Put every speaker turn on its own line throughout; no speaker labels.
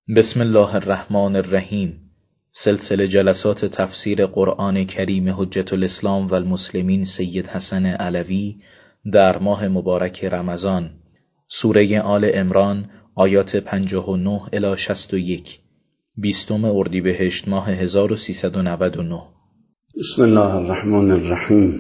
بسم الله الرحمن الرحیم. سلسله جلسات تفسیر قرآن کریم حجت الاسلام و المسلمین سید حسن علوی در ماه مبارک رمضان، سوره آل عمران آیات 59 الی 61، 20 اردیبهشت ماه 1399.
بسم الله الرحمن الرحیم.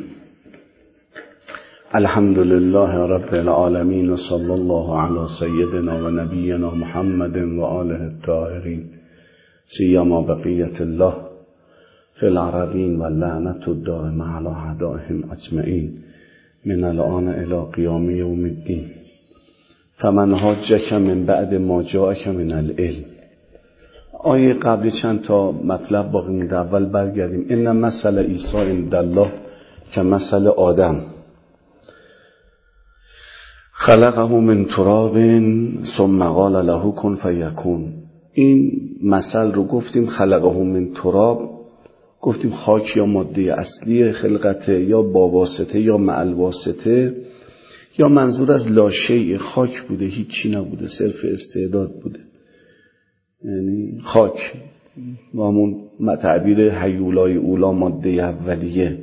الحمد لله رب العالمین و صلی الله علی سیدنا و نبینا محمد و آله الطاهرین سیما بقیت الله فی العربین و لعنت الدائمه علی اعدائهم اجمعین من الان الی قیام یوم الدین. فمن حاجک من بعد ما جاءک من العلم. آیه قبلی چند تا مطلب باقی مونده. اول برگردیم. ان مثل عیسی عند الله کمثل آدم خلقه من تراب ثم قال له کن فیکون. این مثل رو گفتیم خلقه من تراب، گفتیم خاک یا ماده اصلی خلقته یا با واسطه یا مع الواسطه، یا منظور از لاشیء خاک بوده، هیچی نبوده، صرف استعداد بوده، یعنی خاک و همون تعبیر هیولای اولا ماده اولیه.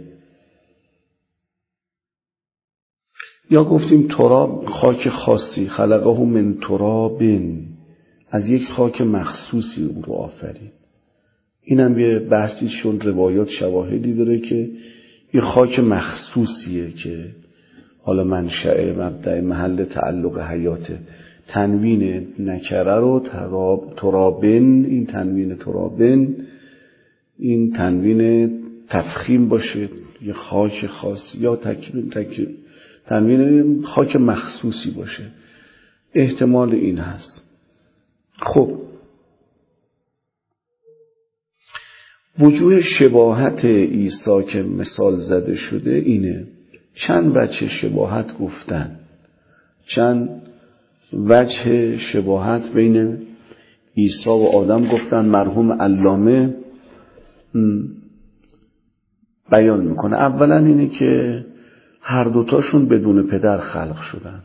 یا گفتیم تراب خاک خاصی، خلقه من تراب، از یک خاک مخصوصی او رو آفرید. اینم یه بحثی شد، روایات شواهدی داره که یه خاک مخصوصیه که حالا منشأ مبدأ محل تعلق حیاته. تنوین نکره رو ترابن، این تنوین ترابن این تنوین تفخیم باشه، یه خاک خاص، یا تنوین خاک مخصوصی باشه، احتمال این هست. خب وجوه شباهت عیسی که مثال زده شده اینه. چند وجه شباهت گفتن، چند وجه شباهت بین عیسی و آدم گفتن. مرحوم علامه بیان میکنه. اولا اینه که هر دوتاشون بدون پدر خلق شدن.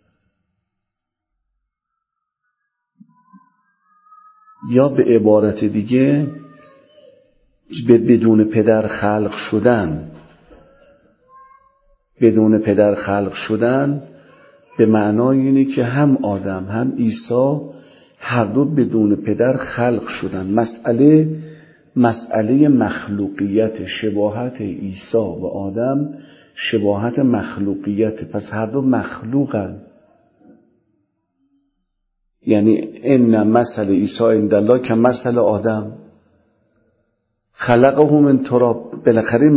یا به عبارت دیگه بدون پدر خلق شدن. بدون پدر خلق شدن به معنای اینه که هم آدم هم عیسی هر دو بدون پدر خلق شدن. مسئله مخلوقیت، شباهت عیسی و آدم شباهت مخلوقیت، پس هر دو مخلوقن. یعنی ان مثل عیسی عند الله کمثل آدم خلقه من تراب. بالاخره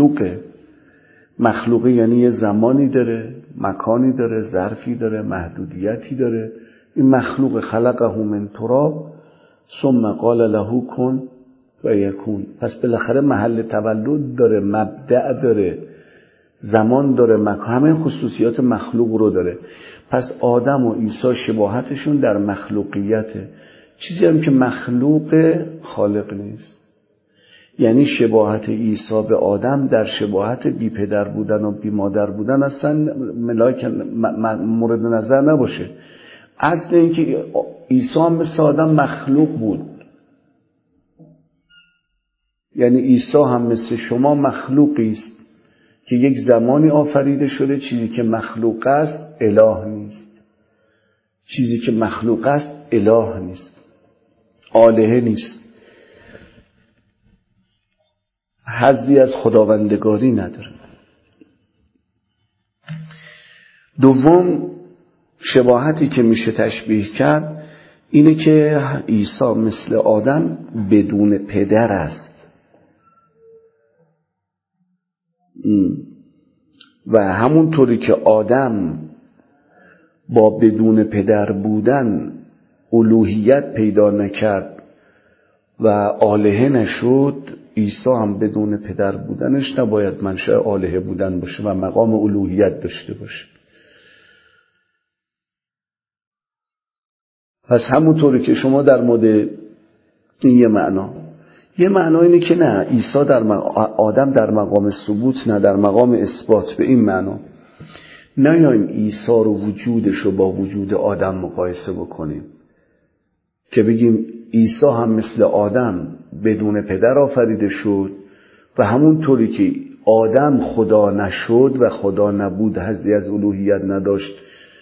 مخلوقه یعنی یه زمانی داره، مکانی داره، ظرفی داره، محدودیتی داره. این مخلوق خلقه من تراب ثم قال له کن و یکون. پس بالاخره محل تولد داره، مبدأ داره، زمان داره، مکان، همه خصوصیات مخلوق رو داره. پس آدم و عیسی شباهتشون در مخلوقیته. چیزی هم که مخلوق خالق نیست. یعنی شباهت عیسی به آدم در شباهت بی پدر بودن و بی مادر بودن اصلا مورد نظر نباشه. اصل این که عیسی هم مثل آدم مخلوق بود، یعنی عیسی هم مثل شما مخلوقی است که یک زمانی آفریده شده. چیزی که مخلوق است اله نیست. چیزی که مخلوق است اله نیست، آلهه نیست، حظی از خداوندگاری نداره. دوم شباهتی که میشه تشبیه کرد اینه که عیسی مثل آدم بدون پدر است و همونطوری که آدم با بدون پدر بودن الوهیت پیدا نکرد و آلهه نشد، عیسی هم بدون پدر بودنش نباید منشأ آلهه بودن باشه و مقام الوهیت داشته باشه. پس همونطوری که شما در مورد این یه معنا اینه که نه، عیسی آدم در مقام ثبوت، نه در مقام اثبات. به این معنا نیاییم عیسی رو وجودش رو با وجود آدم مقایسه بکنیم که بگیم عیسی هم مثل آدم بدون پدر آفریده شد و همونطوری که آدم خدا نشد و خدا نبود، حظی از الوهیت نداشت،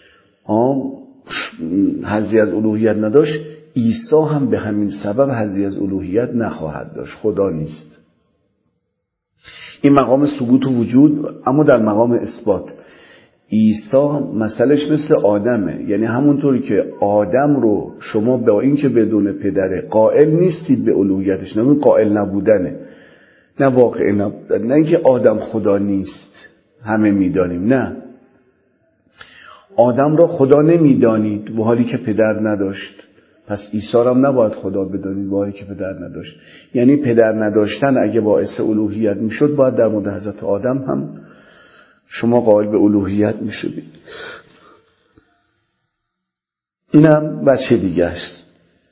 عیسی هم به همین سبب حظی از الوهیت نخواهد داشت، خدا نیست. این مقام ثبوت وجود. اما در مقام اثبات عیسی مسئلهش مثل آدمه، یعنی همونطوری که آدم رو شما با این که بدون پدره قائل نیستید به الوهیتش، نه قائل نبودنه، نه واقع نبودن، نه اینکه آدم خدا نیست همه میدانیم، نه، آدم را خدا نمیدانید و حالی که پدر نداشت، پس عیسی را هم نباید خدا بدانید و حالی که پدر نداشت. یعنی پدر نداشتن اگه باعث الوهیت میشد، باید در مورد حضرت آدم هم شما قائل به الوهیت میشدید. اینم بچه دیگه است.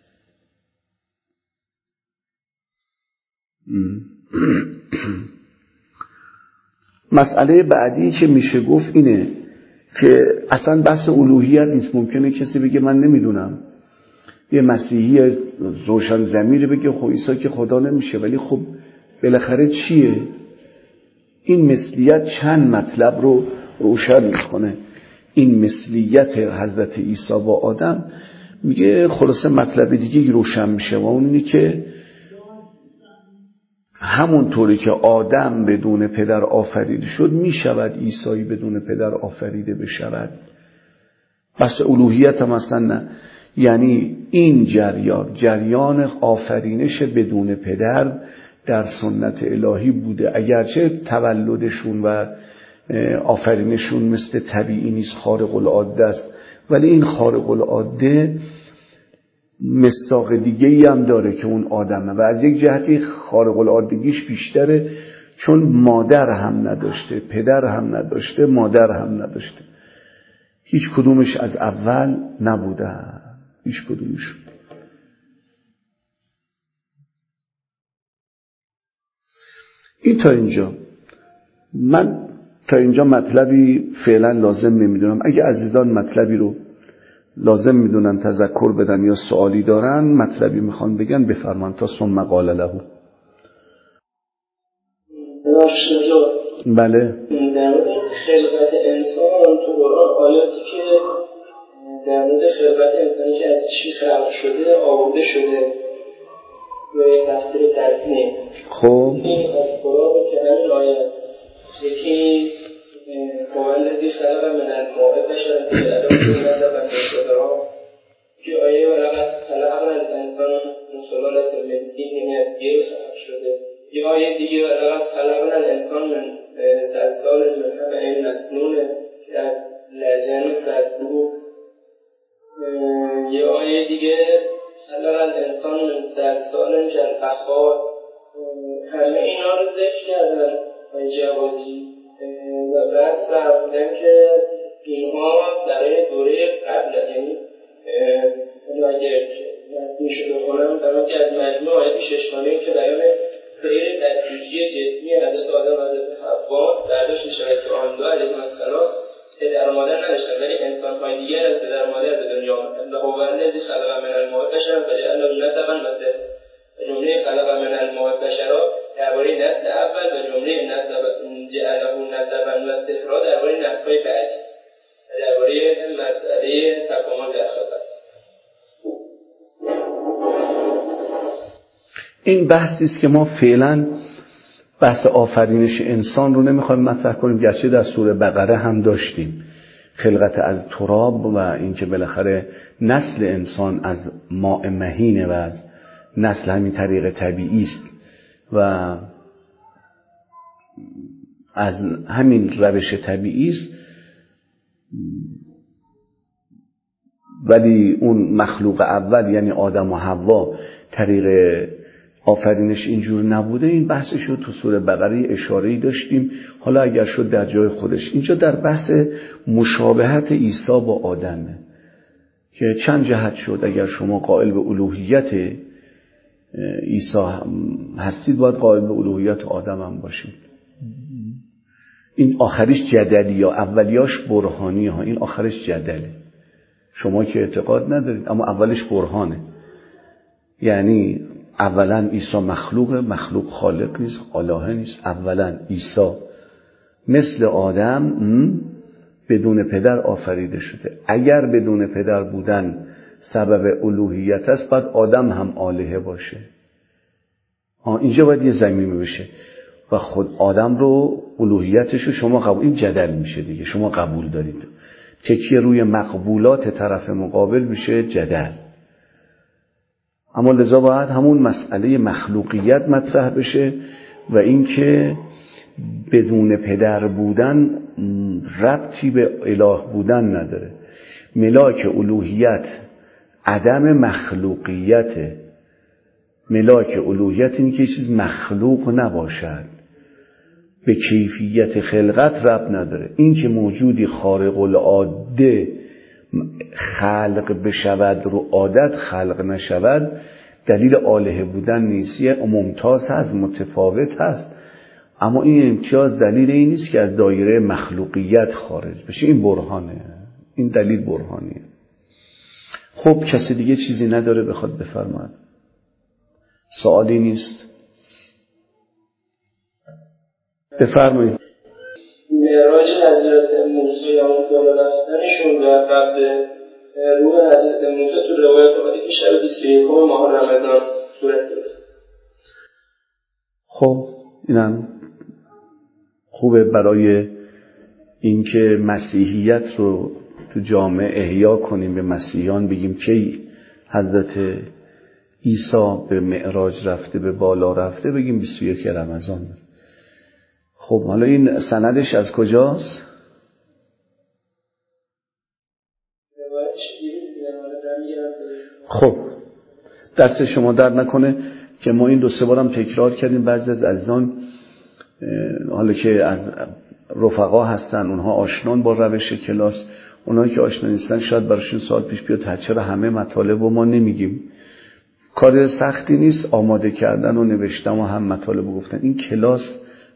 مسئله بعدی که میشه گفت اینه که اصلا بحث الوهیت نیست. ممکنه کسی بگه من نمیدونم، یه مسیحی روشن ضمیر بگه خب عیسی که خدا نمیشه، ولی خب بالاخره چیه؟ این مثلیت چند مطلب رو روشن میکنه. این مثلیت حضرت عیسی با آدم میگه خلاصه مطلب دیگه روشن میشه و اون اینه که همونطوری که آدم بدون پدر آفریده شد، میشود عیسی بدون پدر آفریده بشود. بس الوهیت هم اصلا نه. یعنی این جریان آفرینش بدون پدر در سنت الهی بوده، اگرچه تولدشون و آفرینشون مثل طبیعی نیست، خارق العاده است، ولی این خارق العاده مصداق دیگه‌ای هم داره که اون آدمه و از یک جهتی خارق العادگیش بیشتره، چون مادر هم نداشته، پدر هم نداشته، مادر هم نداشته، هیچ کدومش از اول نبوده، هیچ کدومش. این تا اینجا. من تا اینجا مطلبی فعلا لازم نمیدونم. اگه عزیزان مطلبی رو لازم میدونن تذکر بدن یا سوالی دارن، مطلبی میخوان بگن، بفرمان تا ثم قال له. بله.
در مورد خلقت انسان تو قرآن آیاتی که در مورد خلقت انسانی که از چی خلق شده آورده شده به تفسیر تسنیم.
خب
این از قرآن که همین آیه است. یکی الذی خلق من الماء بشرا فجعله نسبا و که آیه ولقد خلقنا الانسان من سلالة من طین، یعنی از گل خلق شده. یه آیه دیگه ولقد خلقنا الانسان من صلصال من حمأ مسنون که از لجن بدبو. یه آیه دیگه خلق الانسان من صلصال کالفخار. همه اینا رو ذکر کردن آیه جوادی و بعد فرمودن که اینها برای دوره قبل، یعنی اگر میشه بخونم برای که از مجموع آیه ششگانه‌ای که بیان سیر تدریجی جسمی حضرت آدم و حضرت حوا برداشت می‌شود که آن دو علیهم السلام پدر و مادر نداشتن، ولی انسان‌های دیگر از پدر و مادر به دنیا آمدند. هو الذی خلق من الماء بشرا فجعله نسبا و صهرا. جمله خلق من الماء بشرا درباره نسل اول و جمله جعله نسبا و صهرا درباره نسل‌های بعدی است، درباره مسئله تکامل در خلقت.
این بحثی است که ما فعلا بحث آفرینش انسان رو نمیخوایم مطرح کنیم، گرچه در سوره بقره هم داشتیم خلقت از تراب و اینکه بالاخره نسل انسان از ماء مهینه و از نسل همین طریق طبیعی است و از همین روش طبیعی است، ولی اون مخلوق اول یعنی آدم و حوا طریق آفرینش اینجور نبوده. این بحثش رو تو سوره بقره اشاره‌ای داشتیم، حالا اگر شد در جای خودش. اینجا در بحث مشابهت عیسی با آدمه که چند جهت شد. اگر شما قائل به الوهیت عیسی هستید، باید قائل به الوهیت آدم هم باشید. این آخریش جدلی یا اولیاش برهانی ها، این آخرش جدله. شما که اعتقاد ندارید اما اولش برهانه. یعنی اولا عیسی مخلوق خالق نیست، الهه نیست. اولا عیسی مثل آدم بدون پدر آفریده شده. اگر بدون پدر بودن سبب الوهیت است، باید آدم هم الهه باشه. اینجا باید یه زمینه بشه و خود آدم رو الوهیتش رو شما قبول، این جدل میشه دیگه، شما قبول دارید. تکیه روی مقبولات طرف مقابل میشه جدل. اما لذا باید همون مسئله مخلوقیت مطرح بشه و اینکه بدون پدر بودن ربطی به اله بودن نداره. ملاک الوهیت عدم مخلوقیته. ملاک الوهیت اینه که چیز مخلوق نباشد، به کیفیت خلقت ربط نداره. این که موجودی خارق العاده خلق بشود رو عادت خلق نشود دلیل الهه بودن نیست. یه ممتاز هست، متفاوت هست، اما این امتیاز دلیل این نیست که از دایره مخلوقیت خارج بشه. این برهانه، این دلیل برهانیه. خب کسی دیگه چیزی نداره بخواد بفرماید؟ سوالی نیست؟ بفرمایید.
معراج حضرت موسی یا اون بالا رفتنشون و قبض روح حضرت موسی تو روایت آمده که شب 21 ماه رمضان صورت گرفت.
خب اینم خوبه برای اینکه مسیحیت رو تو جامعه احیا کنیم، به مسیحیان بگیم که حضرت عیسی به معراج رفته، به بالا رفته، بگیم 21 رمضان. خب حالا این سندش از کجاست؟ خب دست شما درد نکنه که ما این 2-3 بارم تکرار کردیم. بعضی از عزیزان حالا که از رفقا هستن، اونها آشنان با روش کلاس، اونایی که آشنا نیستن شاید براشون سوال پیش بیاد چرا همه مطالب رو ما نمیگیم. کار سختی نیست آماده کردن و نوشتن و هم مطالب رو گفتن. این کلاس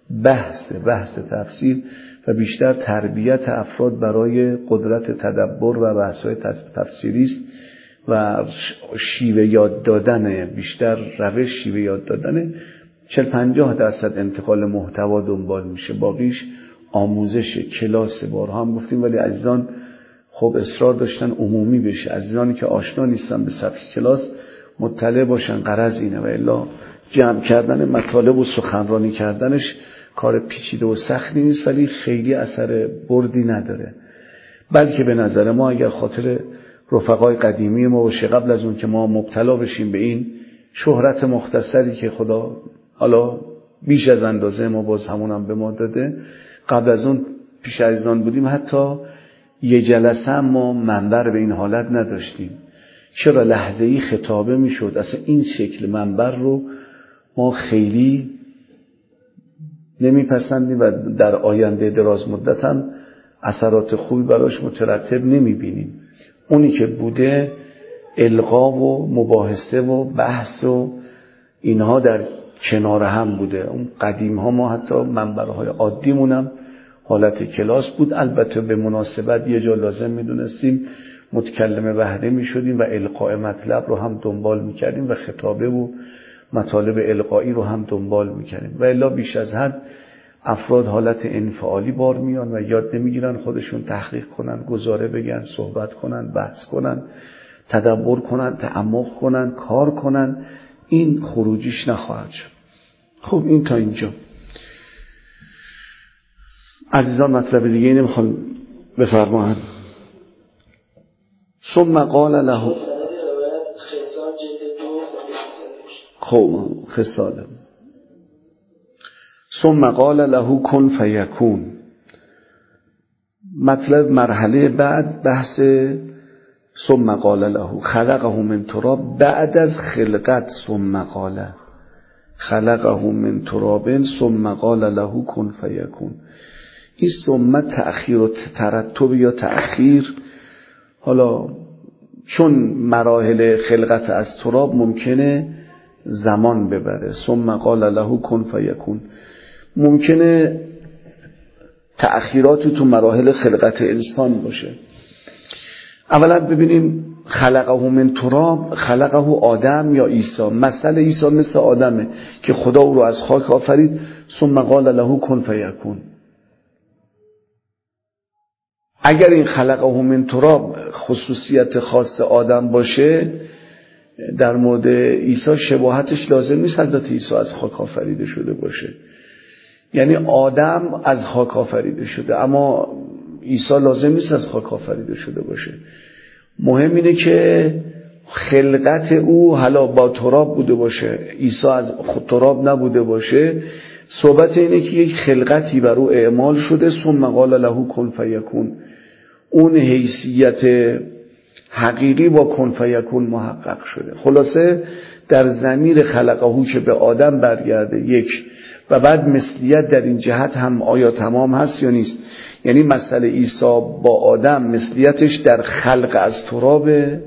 بحث تفسیر و بیشتر تربیت افراد برای قدرت تدبر و بحث‌های تفسیری است و شیوه یاد دادن، بیشتر روش شیوه یاد دادن. 40-50% انتقال محتوا دنبال میشه، باقیش آموزش کلاس. بارها هم گفتیم ولی عزیزان خب اصرار داشتن عمومی بشه. عزیزانی که آشنا نیستن به سبک کلاس مطلع باشن، غرض اینه. و الا جمع کردن مطالب و سخنرانی کردنش کار پیچیده و سختی نیست ولی خیلی اثر بردی نداره. بلکه به نظر ما اگر خاطر رفقای قدیمی ما باشه، قبل از اون که ما مبتلا بشیم به این شهرت مختصری که خدا حالا بیش از اندازه ما باز همونم به ما داده، قبل از اون پیش عزیزان بودیم حتی یه جلسه هم ما منبر به این حالت نداشتیم. چرا لحظه‌ای خطابه میشد؟ اصلا این شکل منبر رو ما خیلی نمیپسندیم و در آینده دراز مدت هم اثرات خوبی براش مترتب نمیبینیم. اونی که بوده القا و مباحثه و بحث و اینها در کنار هم بوده. اون قدیم ها ما حتی منبرهای عادیمون هم حالت کلاس بود. البته به مناسبت یه جا لازم میدونستیم متکلم وحده میشدیم و القاء مطلب رو هم دنبال میکردیم و خطابه و مطالب القایی رو هم دنبال میکردیم. و الا بیش از حد افراد حالت انفعالی بار میان و یاد نمیگیرن خودشون تحقیق کنن، گزاره بگن، صحبت کنن، بحث کنن، تدبر کنن، تعمق کنن، کار کنن. این خروجیش نخواهد شد. خب این تا اینجا. عزیزان مطلب دیگه نمیخوام بفرمایید. ثم قال له خب خصاله. ثم قال له کن فیکون. مطلب مرحله بعد بحث ثم قال له خلقه من تراب. بعد از خلقت ثم قال خلقه من تراب ثم قال له کن فیکون. این ثم تأخیر و ترتب یا تأخیر، حالا چون مراحل خلقت از تراب ممکنه زمان ببره. ثم قال له کن فیکون. ممکنه تأخیراتی تو مراحل خلقت انسان باشه. اولا ببینیم خلقه من تراب، خلقه آدم یا عیسی. مثل عیسی مثل آدمه که خدا او رو از خاک آفرید، ثم قال له کن فیکون. اگر این خلقه من تراب خصوصیت خاص آدم باشه، در مورد عیسی شباهتش لازم نیست حضرت عیسی از خاک آفریده شده باشه. یعنی آدم از خاک آفریده شده، اما عیسی لازم نیست از خاک آفریده شده باشه. مهم اینه که خلقت او حالا با تراب بوده باشه، عیسی از خود تراب نبوده باشه. صحبت اینه که یک خلقتی بر او اعمال شده، ثم قال له کن فیکون. اون حیثیت حقیقی با کن فیکون محقق شده. خلاصه در ضمیر خلقهو که به آدم برگرده یک، و بعد مثلیت در این جهت هم آیا تمام هست یا نیست. یعنی مسئله عیسی با آدم مثلیتش در خلق از ترابه.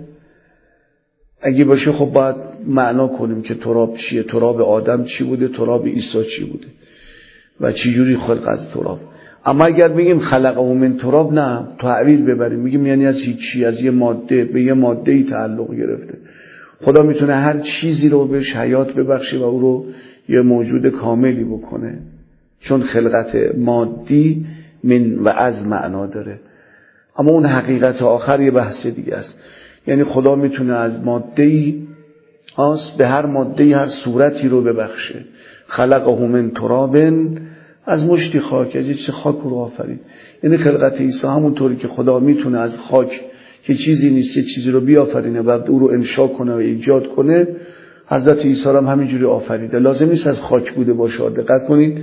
اگه باشه خب باید معنا کنیم که تراب چیه، تراب آدم چی بوده، تراب عیسی چی بوده و چی جوری خلق از تراب. اما اگر بگیم خلقه من تراب، نه، تعبیر ببریم بگیم یعنی از هیچی، از یه ماده به یه ماده‌ای تعلق گرفته. خدا میتونه هر چیزی رو بهش حیات ببخشه و او رو یه موجود کاملی بکنه، چون خلقت مادی من و از معنا داره. اما اون حقیقت آخر یه بحث دیگه است. یعنی خدا میتونه از ماده‌ای به هر ماده‌ای هر صورتی رو ببخشه. خلقه من ترابن، از مشتی خاک، از چه خاک رو آفرید. یعنی خلقت عیسی همونطوری که خدا میتونه از خاک که چیزی نیست یه چیزی رو بیافرینه و او رو انشا کنه و ایجاد کنه، حضرت عیسی هم همینجوری آفریده. لازم نیست از خاک بوده باشه، دقت کنید،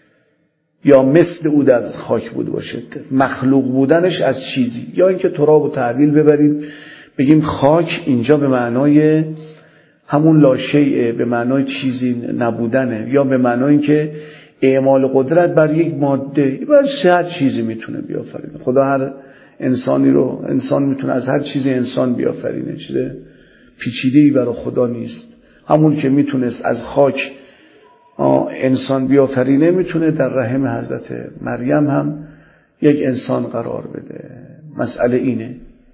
یا مثل او در خاک بوده باشه. مخلوق بودنش از چیزی، یا اینکه تراب و تعبیل ببرید بگیم خاک اینجا به معنای همون لاشیء، به معنای چیزی نبودنه، یا به معنای که اعمال قدرت بر یک ماده، بر هر چیزی میتونه بیافرینه. خدا هر انسانی رو، انسان میتونه از هر چیزی انسان بیافرینه، چیز پیچیده‌ای برای خدا نیست. همون که میتونست از خاک انسان بیافرینه، میتونه در رحم حضرت مریم هم یک انسان قرار بده. مسئله اینه.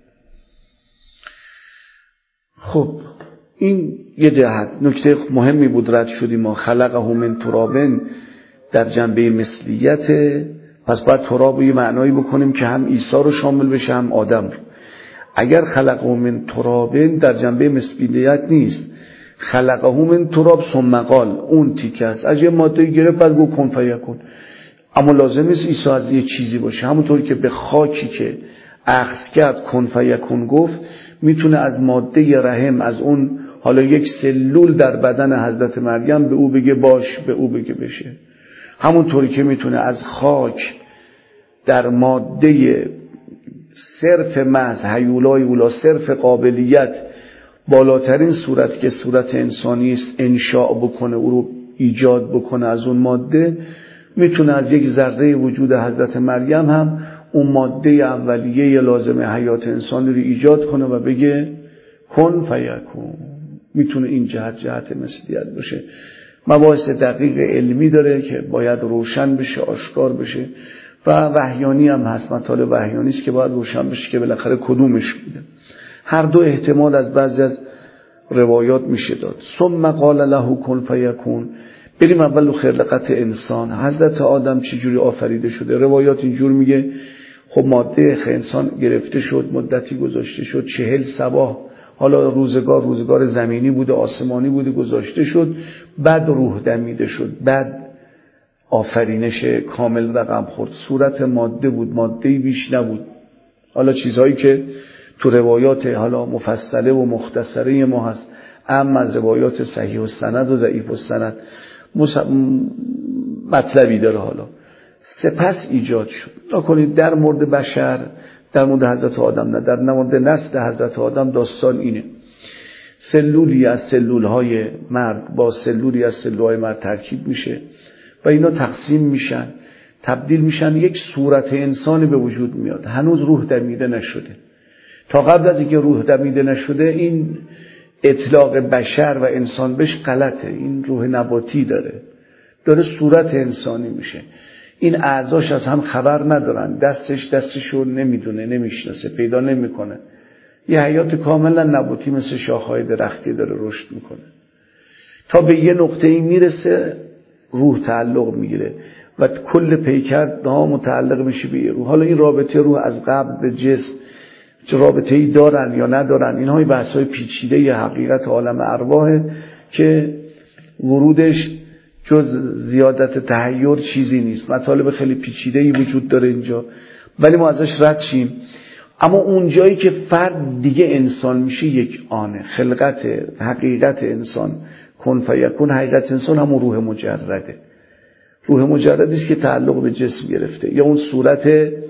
خب این یه جهت نکته مهمی بود رد شدیم. ما خلقه من ترابن در جنبه مثلیت، پس باید تراب رو یه معنایی بکنیم که هم عیسی رو شامل بشه هم آدم رو. اگر خلقه من ترابن در جنبه مثلیت نیست، خلقه من تراب ثم قال، اون تیکه است از یه ماده گرفت بعد گفت کن فیکون. اما لازم نیست عیسی از یه چیزی باشه. همونطور که به خاکی که اخذ کرد کن فیکون گفت، میتونه از ماده رحم، از اون حالا یک سلول در بدن حضرت مریم به او بگه باش، به او بگه بشه. همونطوری که میتونه از خاک در ماده صرف محض هیولای اولا، صرف قابلیت بالاترین صورت که صورت انسانی است انشاء بکنه، او رو ایجاد بکنه از اون ماده، میتونه از یک ذره وجود حضرت مریم هم اون ماده اولیه لازم حیات انسانی رو ایجاد کنه و بگه کن فیکون. میتونه این جهت مثلیت باشه. مباحث دقیق علمی داره که باید روشن بشه، آشکار بشه، و وحیانی هم هست، مطالب وحیانی است که باید روشن بشه که بالاخره کدومش بوده. هر دو احتمال از بعضی از روایات میشه داد. ثم قال له کن فیکون. بریم اول خلقت انسان. حضرت آدم چجوری آفریده شده؟ روایات اینجور میگه خب ماده انسان گرفته شد، مدتی گذاشته شد، 40 صباح، حالا روزگار زمینی بوده، آسمانی بوده، گذاشته شد، بعد روح دمیده شد، بعد آفرینش کامل رقم خورد. صورت ماده بود، ماده‌ای بیش نبود. حالا چیزهایی که تو روایات حالا مفصله و مختصره ما هست، اما از روایات صحیح السند و ضعیف السند مطلبی داره. حالا سپس ایجاد شد. نکنید در مورد بشر، در مورد حضرت آدم نه، در مورد نسل حضرت آدم داستان اینه: سلولی از سلولهای مرد با سلولی از سلولهای مرد ترکیب میشه و اینا تقسیم میشن، تبدیل میشن، یک صورت انسانی به وجود میاد. هنوز روح دمیده نشده. تا قبل از اینکه روح دمیده نشده این اطلاق بشر و انسان بهش غلطه. این روح نباتی داره صورت انسانی میشه. این اعضاش از هم خبر ندارن، دستشو نمیدونه، نمیشناسه، پیدا نمیکنه. یه حیات کاملا نباتی مثل شاخه‌های درختی داره رشد میکنه تا به یه نقطه‌ای میرسه روح تعلق میگیره و کل پیکرها متعلق میشه به روح. حالا این رابطه روح از قبل به جسم چه رابطه‌ای دارن یا ندارن، اینها بحث‌های پیچیده ی حقیقت عالم ارواحه که ورودش جز زیادت تحیر چیزی نیست. مطالب خیلی پیچیده‌ای وجود داره اینجا ولی ما ازش رد شیم. اما اون جایی که فرد دیگه انسان میشه یک آنه، خلقت حقیقت انسان کن فیکون، حقیقت انسان همون روح مجرده. روح مجردی است که تعلق به جسم گرفته یا اون صورت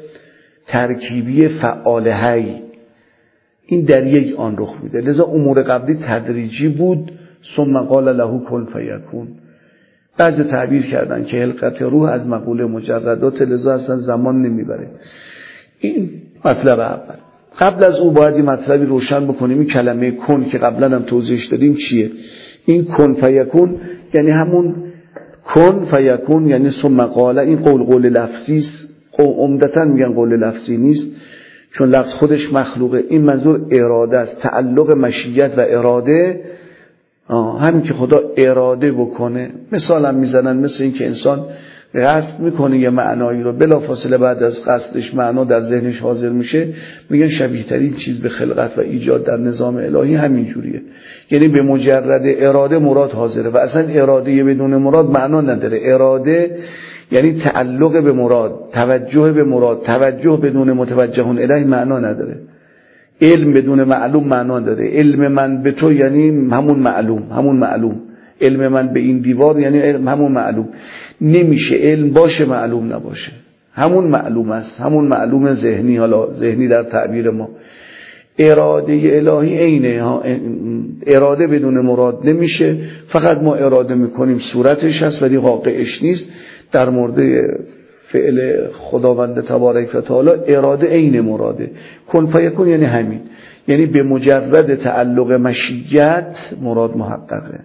ترکیبی فعال حی، این در یک آن رخ میده. لذا امور قبلی تدریجی بود. ثم قال له کن فیکون. بعضی تعبیر کردن که خلقت روح از مقوله مجردات، لذا اصلا زمان نمیبره. این مطلب اول. قبل از او باید این مطلبی روشن بکنیم. این کلمه کن که قبلا هم توضیحش دادیم چیه؟ این کن فیکون یعنی همون کن فیکون، یعنی ثم قال. این قول لفظی است، عمدتاً میگن قول لفظی نیست چون لفظ خودش مخلوقه. این منظور اراده است، تعلق مشیت و اراده. همین که خدا اراده بکنه. مثال هم میزنن مثل این که انسان قصد میکنه یه معنایی رو، بلافاصله بعد از قصدش معنا در ذهنش حاضر میشه. میگن شبیه ترین چیز به خلقت و ایجاد در نظام الهی همین جوریه. یعنی به مجرد اراده مراد حاضره و اصلا اراده بدون مراد معنا نداره. اراده یعنی تعلق به مراد، توجه به مراد. توجه بدون متوجه الیه معنا نداره. علم بدون معلوم معنا داره. علم من به تو یعنی همون معلوم. علم من به این دیوار یعنی همون معلوم. نمیشه علم باشه معلوم نباشه. همون معلوم است، همون معلوم ذهنی. حالا ذهنی در تعبیر ما. اراده الهی عینه. اراده بدون مراد نمیشه. فقط ما اراده میکنیم صورتش هست ولی واقعش نیست. در مورد فعل خداوند تبارک و تعالی اراده عین مراده. کن فیکون یعنی همین، یعنی به مجرد تعلق مشیت مراد محققه.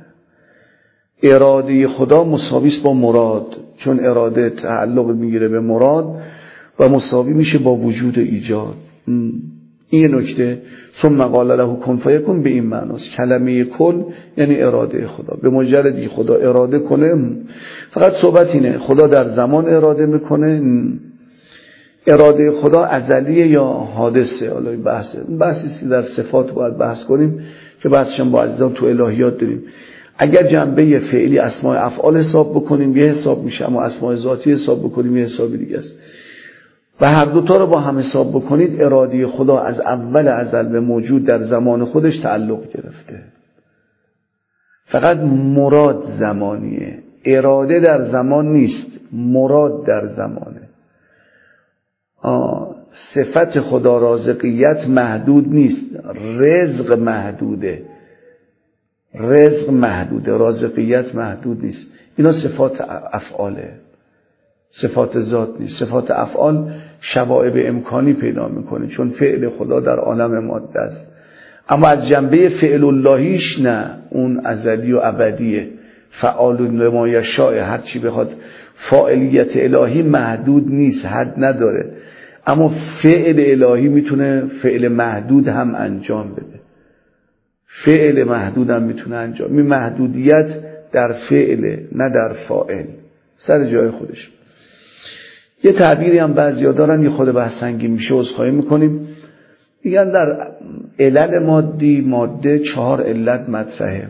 اراده خدا مساوی است با مراد، چون اراده تعلق میگیره به مراد و مساوی میشه با وجود ایجاد. این نکته. ثم قال له کن فیکون به این معناست. کلمه کن یعنی اراده خدا. به مجردی خدا اراده کنه. فقط صحبت اینه خدا در زمان اراده میکنه. اراده خدا ازلیه یا حادثه؟ حالا این بحثی در صفات باید بحث کنیم که بحثش هم با عزیزان تو الهیات داریم. اگر جنبه فعلی اسماء افعال حساب بکنیم یه حساب میشه، اما اسماء ذاتی حساب بکنیم یه حساب دیگه است. و هر دوتا رو با هم حساب بکنید اراده خدا از اول ازل به موجود در زمان خودش تعلق گرفته. فقط مراد زمانیه. اراده در زمان نیست، مراد در زمانه. صفت خدا رازقیت محدود نیست، رزق محدوده. رازقیت محدود نیست. اینا صفات افعاله، صفات ذات نیست. صفات افعال شوائب امکانی پیدا میکنه چون فعل خدا در عالم ماده است. اما از جنبه فعل اللهیش نه، اون ازلی و ابدیه. فعال لما یشاء، هر چی بخواد. فاعلیت الهی محدود نیست، حد نداره. اما فعل الهی میتونه فعل محدود هم انجام بده. فعل محدود هم میتونه انجام. این محدودیت در فعل نه در فاعل، سر جای خودش. یه تعبیری هم بعضیا دارن یه خود بحث سنگین میشه، عذرخواهی میکنیم. میگن در علل ماده 4 علت مطرحه.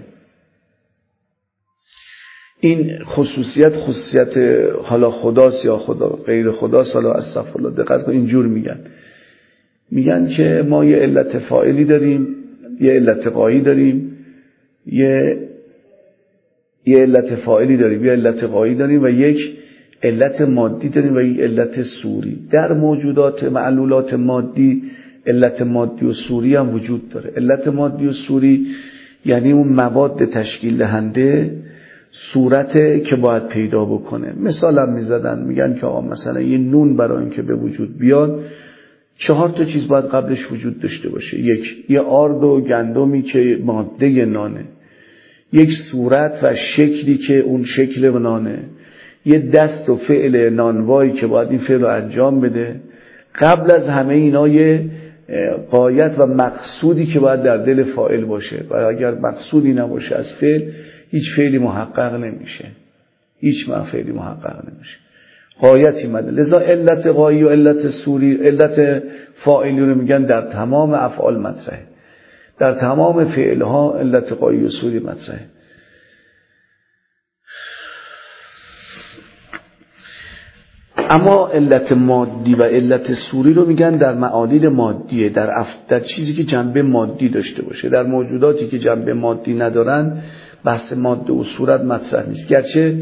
این خصوصیت حالا خداست یا خدا غیر خداست، حالا استغفرالله، دقت کن. اینجور میگن که ما یه علت فاعلی داریم، یه علت غایی داریم، یه علت فاعلی داریم، یه علت غایی داریم و یک علت مادی داریم و یک علت صوری. در موجودات معلولات مادی علت مادی و صوری هم وجود داره. علت مادی و صوری یعنی اون مواد تشکیل دهنده صورته که باید پیدا بکنه. مثال هم میزدن، میگن که مثلا یه نون برای اینکه به وجود بیاد 4 تا چیز باید قبلش وجود داشته باشه. یه آرد و گندمی که ماده نانه، یک صورت و شکلی که اون شکل نانه، یه دست و فعل نانوایی که باید این فعل رو انجام بده. قبل از همه اینا یه غایت و مقصودی که باید در دل فاعل باشه، و اگر مقصودی نباشه از فعل، هیچ فعلی محقق نمیشه، هیچ فعلی محقق نمیشه. غایتی مده. لذا علت غایی و علت صوری، علت فاعلی رو میگن در تمام افعال مطرحه، در تمام فعلها علت غایی و صوری مطرحه. اما علت مادی و علت صوری رو میگن در معالل مادیه، در چیزی که جنبه مادی داشته باشه. در موجوداتی که جنبه مادی ندارن بحث ماده و صورت مطرح نیست. گرچه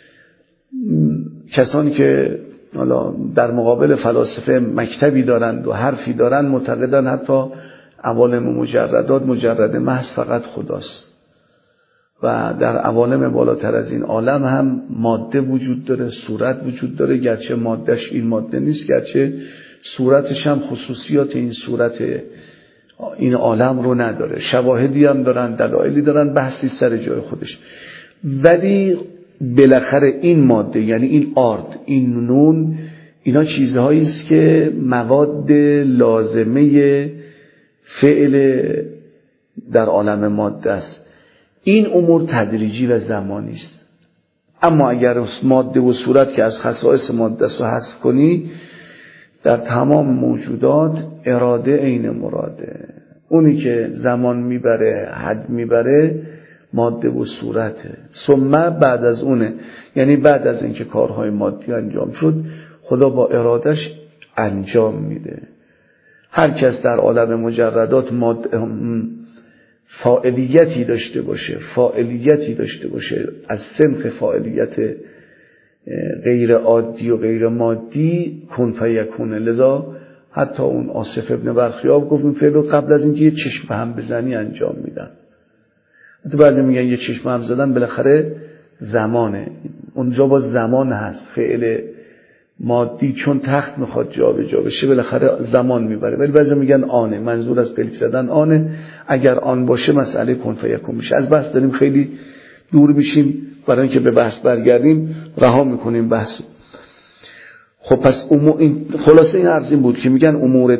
کسانی که حالا در مقابل فلاسفه مکتبی دارند و حرفی دارند معتقدن حتی عوالم مجردات مجرد محض فقط خداست، و در عوالم بالاتر از این عالم هم ماده وجود داره، صورت وجود داره، گرچه مادهش این ماده نیست، گرچه صورتش هم خصوصیات این صورت این عالم رو نداره، شواهدی هم دارن، دلایلی دارن، بحثی سر جای خودش. ولی بالاخره این ماده، یعنی این آرد، این نون، اینا چیزهایی است که مواد لازمه فعل در عالم ماده است. این امور تدریجی و زمانی است. اما اگر ماده و صورت که از خصائص ماده است رو حذف کنی، در تمام موجودات اراده عین مراده. اونی که زمان میبره، حد میبره، ماده و صورته. ثم بعد از اونه، یعنی بعد از اینکه کارهای مادی انجام شد، خدا با ارادش انجام میده. هر کس در عالم مجردات فاعلیتی داشته باشه از صنف فاعلیت غیر عادی و غیر مادی، کن فیکونه. لذا حتی اون آصف ابن برخیاب گفت این فعل رو قبل از اینکه یه چشم به هم بزنی انجام میدن. حتی بعضی میگن یه چشم هم زدن بالاخره زمانه، اونجا با زمان هست. فعل مادی چون تخت میخواد جا به جا بشه بالاخره زمان میبره، ولی بعضی میگن آنه، منظور از پلک زدن آنه. اگر آن باشه مسئله کن فیکون میشه. از بحث داریم خیلی دور میشیم، برای اینکه به بحث برگردیم رها میکنیم بحث. خب پس خلاصه این عرض این بود که میگن امور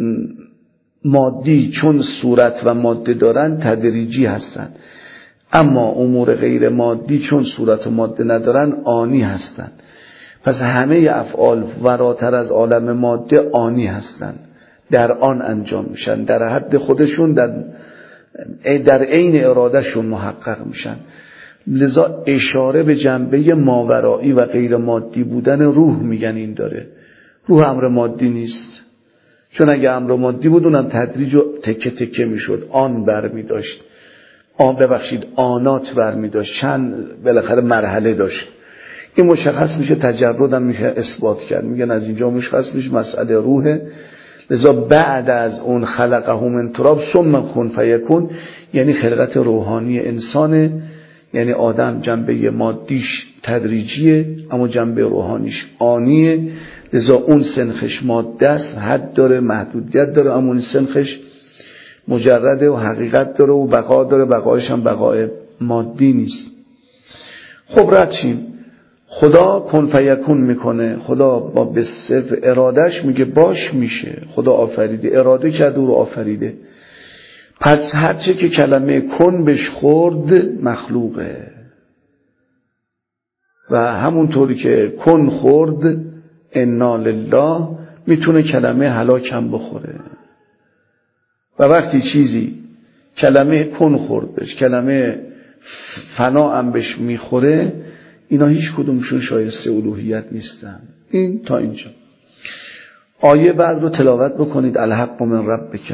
مادی چون صورت و ماده دارن تدریجی هستن، اما امور غیر مادی چون صورت و ماده ندارن آنی هستن. پس همه افعال وراتر از عالم ماده آنی هستن، در آن انجام میشن، در حد خودشون، در عین ارادهشون محقق میشن. لذا اشاره به جنبه ماورایی و غیر مادی بودن روح میگن این داره. روح امر مادی نیست، چون اگه امر مادی بود اونم تدریج و تکه تکه میشد، آن برمی داشت، آنات برمی داشت، چند بالاخره مرحله داشت. این مشخص میشه، تجردم میشه اثبات کرد. میگن از اینجا مشخص میشه مسئله روحه. لذا بعد از اون خلقه من تراب ثم کن فیکون، یعنی خلقت روحانی انسانه. یعنی آدم جنبه مادیش تدریجیه اما جنبه روحانیش آنیه. لذا اون سنخش ماده است، حد داره، محدودیت داره، اما اون سنخش مجرده و حقیقت داره و بقا داره، بقایش هم بقای مادی نیست. خب رد شیم. خدا کن فیکون میکنه، خدا با به صرف ارادش میگه باش میشه. خدا آفریده، اراده کرده و رو آفریده. پس هرچه که کلمه کن بهش خورد مخلوقه، و همونطوری که کن خورد انا لله میتونه کلمه هلاکم بخوره. و وقتی چیزی کلمه کن خورد بهش، کلمه فنا هم بهش میخوره، اینا هیچ کدومشون شایسته الوهیت نیستن. این تا اینجا. آیه بعد رو تلاوت بکنید. الحق من ربک.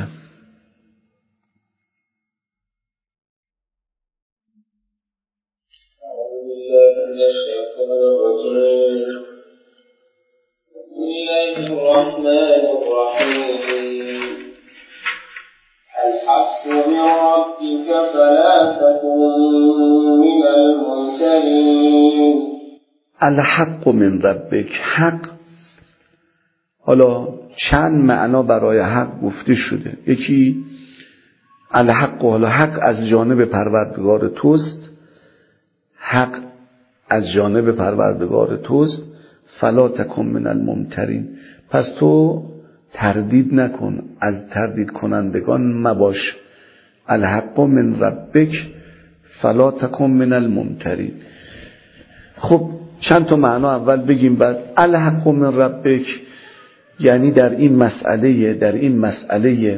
الحق من ربك فلا تكن من الممترين.
الحق من ربک، حق. حالا چند معنا برای حق گفته شده. یکی الحق، حالا حق از جانب پروردگار توست، حق از جانب پروردگار توست. فلا تکن من الممترین، پس تو تردید نکن، از تردید کنندگان مباش. الحق من ربک فلا تکن من الممترین. خب چند تا معنا اول بگیم بعد. الحق من ربک یعنی در این مسئله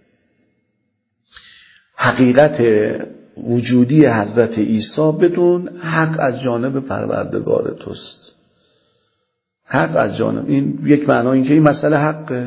حقیقت وجودی حضرت عیسی بدون حق از جانب پروردگار توست. حق از جانب، این یک معنی، این که این مسئله حقه،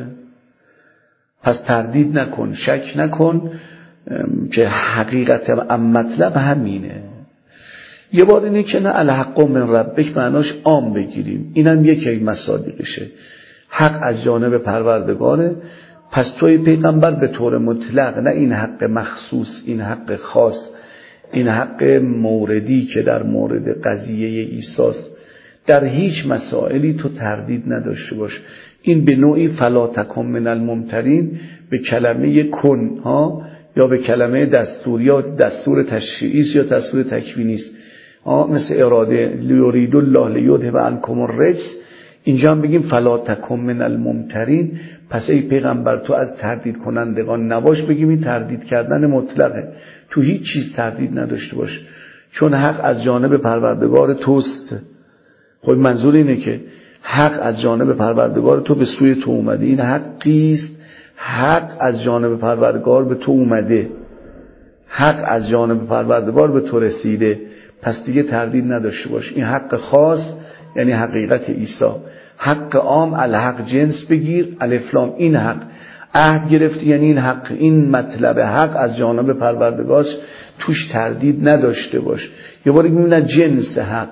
پس تردید نکن، شک نکن که حقیقت مطلب همینه. یه بار اینه که نه الحق من ربک معناش عام بگیریم، اینم یکی مصادیقشه. حق از جانب پروردگاره، پس توی پیغمبر به طور مطلق، نه این حق مخصوص، این حق خاص، این حق موردی که در مورد قضیه عیساست، در هیچ مسائلی تو تردید نداشته باش. این به نوعی فلا تکن من الممترین به کلمه کن ها، یا به کلمه دستور، یا دستور تشریعی یا دستور تکوینی است، مثل اراده لیرید الله لیذهب عنکم الرجس. اینجا هم بگیم فلا تکن من الممترین، پس ای پیغمبر تو از تردید کنندگان نباش. بگیم این تردید کردن مطلقه، تو هیچ چیز تردید نداشته باش، چون حق از جانب پروردگار توست. خب منظور اینه که حق از جانب پروردگار تو به سوی تو اومده، این حقیست، حق از جانب پروردگار به تو اومده، حق از جانب پروردگار به تو رسیده، پس دیگه تردید نداشته باش. این حق خاص یعنی حقیقت عیسی. حق عام الحق جنس بگیر، الف لام این حق عهد گرفتی، یعنی این حق، این مطلب حق از جانب پروردگار، توش تردید نداشته باش. یه بار میگم جنس حق،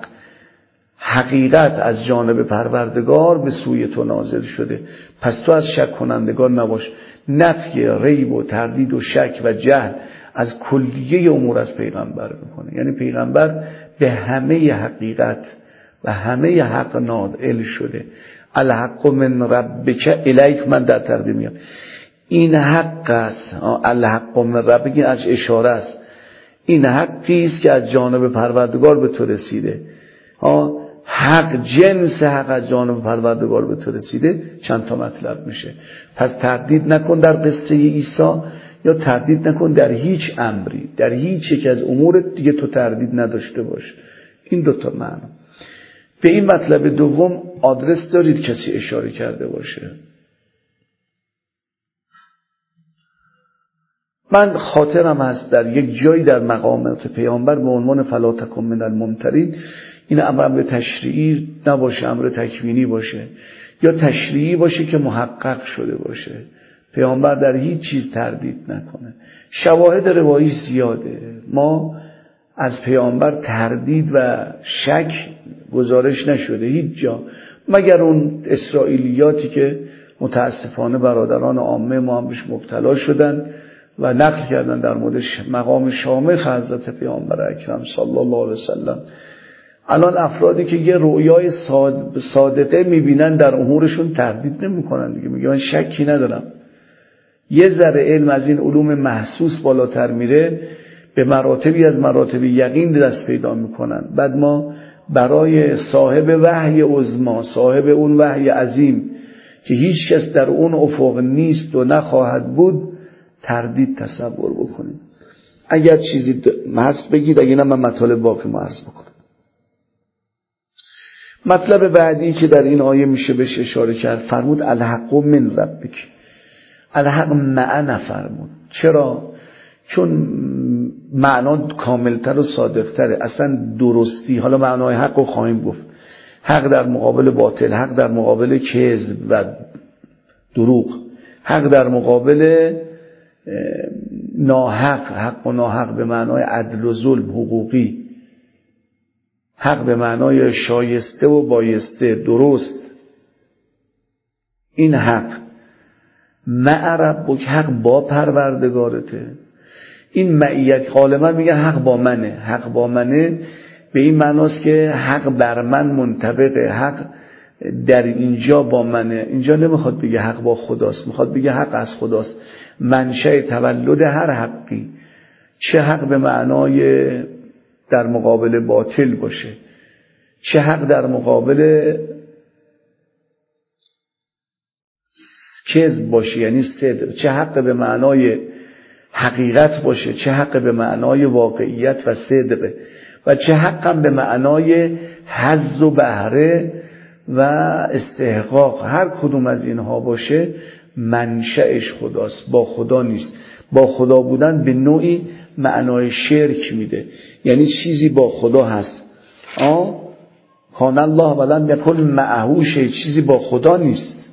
حقیقت از جانب پروردگار به سوی تو نازل شده، پس تو از شک کنندگان نباش. نفی ریب و تردید و شک و جهل از کلیه امور از پیغمبر میکنه، یعنی پیغمبر به همه حقیقت و همه حق نائل شده. الحق من ربک الیک، من در تقدیم میگم این حق است، الحق من ربک از اشاره است، این حقی است که از جانب پروردگار به تو رسیده. حق جنس حق از جانب پروردگار به تو رسیده، چند تا مطلب میشه. پس تردید نکن در قصه عیسی، یا تردید نکن در هیچ امری، در هیچ یک از امور دیگه تو تردید نداشته باش. این دوتا معنی. به این مطلب دوم آدرس دارید کسی اشاره کرده باشه؟ من خاطرم هست در یک جایی در مقامات پیامبر به عنوان فلا تکن من الممترین، این امر تشریعی نباشه، امر تکوینی باشه، یا تشریعی باشه که محقق شده باشه. پیامبر در هیچ چیز تردید نکنه. شواهد روایی زیاده، ما از پیامبر تردید و شک گزارش نشده هیچ جا، مگر اون اسرائیلیاتی که متاسفانه برادران عامه ما هم بهش مبتلا شدن و نقل کردن در موردش مقام شامخ حضرت پیامبر اکرم صلی الله علیه وسلم. الان افرادی که یه رؤیای صادقه میبینن در امورشون تردید نمیکنن دیگه، میگن من شکی ندارم. یه ذره علم از این علوم محسوس بالاتر میره، به مراتبی از مراتب یقین دست پیدا میکنن. بعد ما برای صاحب وحی عظما، صاحب اون وحی عظیم که هیچ کس در اون افق نیست و نخواهد بود، تردید تصور بکنیم. اگر چیزی هست بگید، اگه نه من مطالب باقی عرض بکنم. مطلب بعدی که در این آیه میشه بهش اشاره کرد، فرمود الحق من ربک. الحق معه نفرمود. چرا؟ چون معنا کاملتر و صادقتره. اصلا درستی، حالا معنای حق رو خواهیم گفت، حق در مقابل باطل، حق در مقابل کذب و دروغ، حق در مقابل ناحق، حق و ناحق به معنای عدل و ظلم، حقوقی، حق به معنای شایسته و بایسته، درست. این حق مع ربک، حق با پروردگارته. این معیت غالبا میگن حق با منه، حق با منه به این معناست که حق بر من منطبقه، حق در اینجا با منه. اینجا نمیخواد بگه حق با خداست، میخواد بگه حق از خداست، منشأ تولد هر حقی، چه حق به معنای در مقابل باطل باشه، چه حق در مقابل کذب باشه یعنی صدق، چه حق به معنای حقیقت باشه، چه حق به معنای واقعیت و صدق، و چه حق هم به معنای حظ و بهره و استحقاق. هر کدوم از اینها باشه منشأش خداست، با خدا نیست. با خدا بودن به نوعی معنای شرک میده، یعنی چیزی با خدا هست. کان الله ولم یکن معه شیء، چیزی با خدا نیست.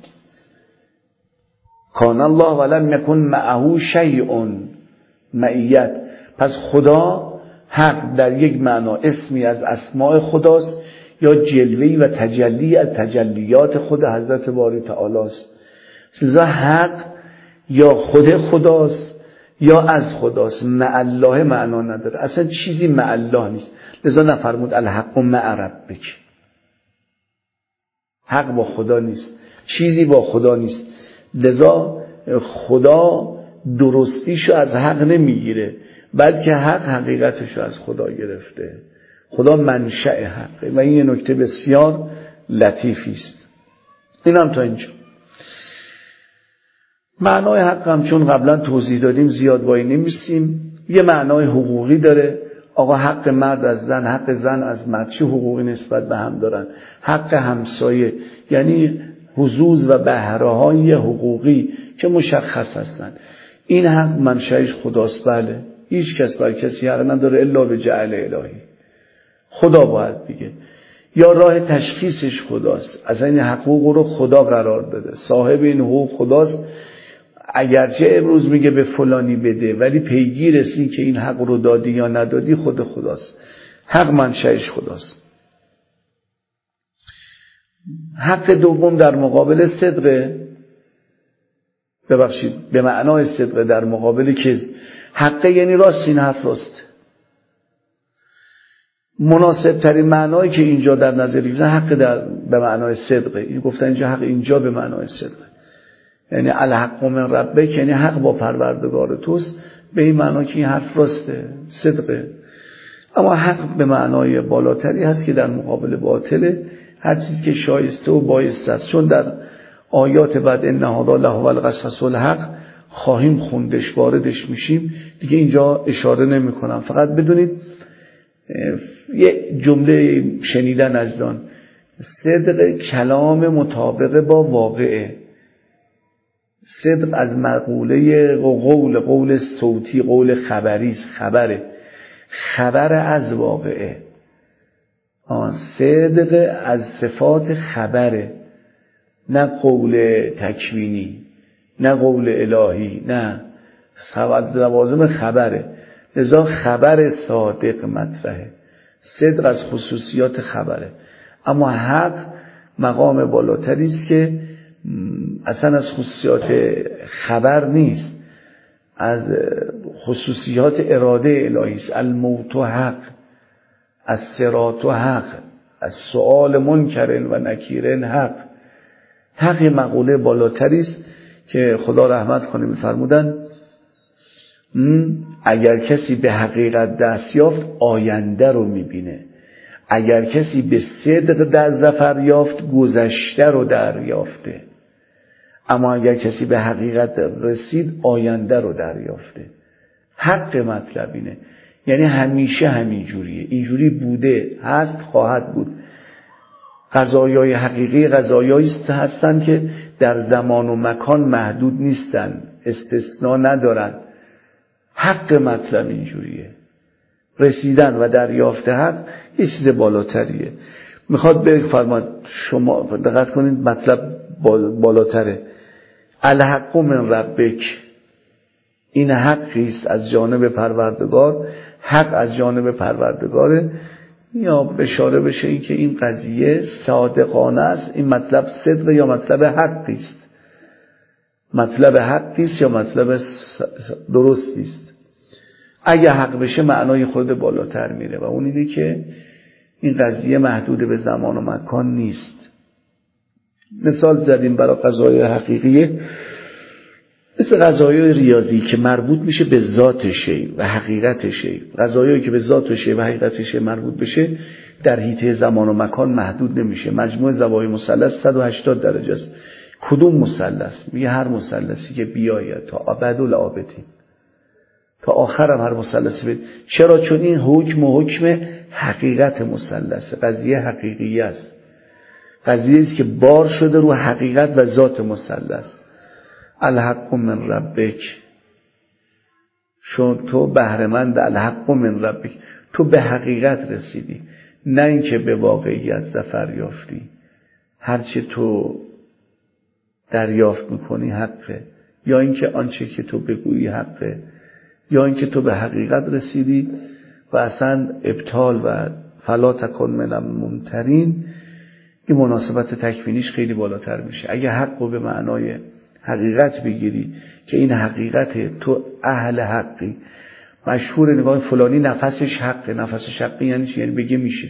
کان الله ولم یکن معه شیء، معیت. پس خدا حق در یک معنا اسمی از اسماء خداست یا جلوه‌ای و تجلی از تجلیات خود حضرت باری تعالی است. لذا حق یا خود خداست یا از خداست، مع الله معنا نداره، اصلا چیزی مع الله نیست. لذا نفرمود الحق مع ربک، حق با خدا نیست، چیزی با خدا نیست. لذا خدا درستیشو از حق نمیگیره، بلکه حق حقیقتشو از خدا گرفته. خدا منشأ حقه و این یه نکته بسیار لطیفی است. این هم تا اینجا. معنای حق هم چون قبلا توضیح دادیم زیاد وای نمیسیم. یه معنای حقوقی داره. آقا حق مرد از زن، حق زن از مرد چه حقوقی نسبت به هم دارن؟ حق همسایه، یعنی حظوظ و بهره‌های حقوقی که مشخص هستن. این حق منشأش خداست. بله، هیچ کس بر کسی حق نداره الا به جعل الهی، خدا باید بگه. یا راه تشخیصش خداست، از این حقوق رو خدا قرار داده، صاحب این حقوق خداست. اگرچه امروز میگه به فلانی بده، ولی پیگیر این که این حق رو دادی یا ندادی خود خداست. حق منشأش خداست. حق دوم در مقابل صدقه، ببخشید به معنای صدقه در مقابل کذب. حق یعنی راست، این حرف راست. مناسب ترین معنایی که اینجا در نظر گرفتن حق به معنای صدقه. این گفتن اینجا حق، اینجا به معنای صدقه، یعنی الحق من ربک، یعنی حق با پروردگار توست. به این معنا که این حرف راسته، صدقه. اما حق به معنای بالاتری هست که در مقابل باطله، هر چیز که شایسته و بایسته است. چون در آیات بعد ان هذا لهو القصص الحق خواهیم خوندش، واردش میشیم دیگه، اینجا اشاره نمی کنم. فقط بدونید یه جمله شنیدن از دان، صدق کلام مطابق با واقعه. صدق از مقوله قول صوتی، قول خبری است، خبر از واقعه. صدق از صفات خبره، نه قول تکوینی، نه قول الهی، نه لوازم خبره. لذا خبر صادق مطرحه، صدق از خصوصیات خبره. اما حق مقام بالاتری است که اصلا از خصوصیات خبر نیست، از خصوصیات اراده الهی است. الموت حق، از صراط حق، از سؤال منکر و نکیر حق. حق مقوله بالاتری است که خدا رحمت کنه می‌فرمودن اگر کسی به حقیقت دست یافت آینده رو می‌بینه، اگر کسی به صدق دست ظفر یافت گذشته رو دریافته، اما اگر کسی به حقیقت رسید آینده رو دریافته. حق مطلب اینه، یعنی همیشه همینجوریه، اینجوری بوده، هست، خواهد بود. قضایای حقیقی قضایایی هستند که در زمان و مکان محدود نیستن، استثناء ندارن. حق مطلب اینجوریه، رسیدن و دریافت حق یه چیز بالاتریه. میخواد بفرماد شما دقت کنید، مطلب بالاتره. الحق من ربک، این حقی است از جانب پروردگار، حق از جانب پروردگاره. یا بشاره بشه این که این قضیه صادقانه است، این مطلب صدق یا مطلب حقی است، مطلب حقی است یا مطلب درستی است. اگه حق بشه معنای خود بالاتر میره و اون اینه که این قضیه محدود به زمان و مکان نیست. مثال زدیم برای قضای حقیقیه، مثل قضایای ریاضی که مربوط میشه به ذات شی و حقیقت شی. قضایایی که به ذات شی و حقیقت شی مربوط بشه در حیطه زمان و مکان محدود نمیشه. مجموع زوایای مثلث 180 درجه است. کدوم مثلث؟ میگه هر مثلثی که بیاید تا ابدالآبدین، تا آخرم هر مثلثی بیاید. چرا؟ چون این حکم حقیقت مثلث، قضیه حقیقی است، قضیه است که بار شده رو حقیقت و ذات مثلث. الحق من ربک، چون تو بهره‌مند الحق من ربک، تو به حقیقت رسیدی، نه اینکه به واقعیت ظفر یافتی. هرچه تو دریافت میکنی حقه، یا اینکه آنچه که تو بگویی حقه، یا اینکه تو به حقیقت رسیدی و اصلا ابطال و فلا تکن من الممترین این مناسبت تکوینیش خیلی بالاتر میشه. اگه حق رو به معنای حقیقت بگیری که این حقیقت، تو اهل حقی. مشهور نگاه فلانی نفسش حقه. نفسش حقه یعنی چی؟ یعنی بگه میشه،